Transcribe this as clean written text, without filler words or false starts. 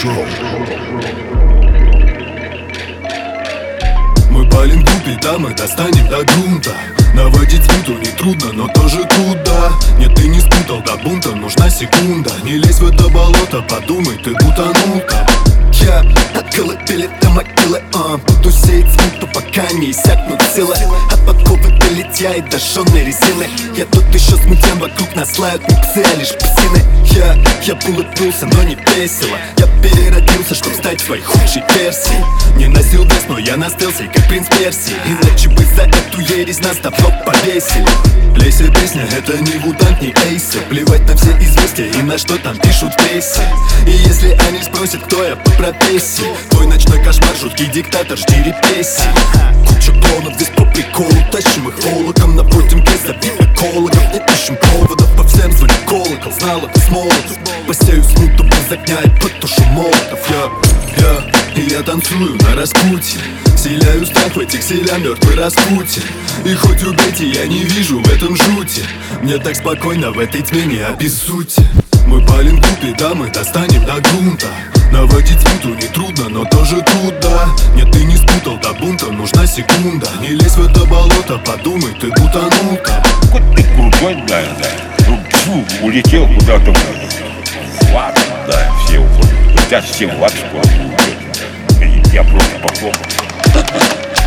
Мы палим купи, да, мы достанем до грунта. Наводить смуту нетрудно, но тоже трудно. Нет, ты не спутал, до бунта нужна секунда. Не лезь в это болото, подумай, ты утонул там. Я от колыбели до могилы, буду сеять смуту, пока не иссякнут силы. От подковы до литья и до жжённой резины. Я тут еще смутен, вокруг нас лают не псы, а лишь псины. Я булыпнулся, но не весело. Я переродился, чтоб стать своей худшей версией. Не носил дресс, но я настылся, как принц Персии. Иначе бы за эту ересь нас давно повесили. Лейся песня, это не Вуданг, не Эйсы. Плевать на все известия и на что там пишут в прессе. И если они спросят, кто я по профессии, твой ночной кошмар, жуткий диктатор, жди репрессий. Куча клонов здесь по приколу, тащим их волоком. Напротив без обид экологов, не ищем поводов, по всем звонит колокол. Знал это с молотов, посею смуту без огня и потушу молотов. Я танцую на распутье, вселяю страх в этих селян, мертвый Распутин. И хоть убейте, я не вижу в этом жути. Мне так спокойно в этой тьме, не обессудьте. Мы палим купи, да, мы достанем до грунта. Наводить смуту нетрудно, но тоже трудно. Нет, ты не спутал, до бунта нужна секунда. Не лезь в это болото, подумай, ты утонул там. Хоть ты крутой, да. Ну, улетел куда-то в ад, да, все уходят. Хотят все в ад, что уйдет. Я просто похлопал.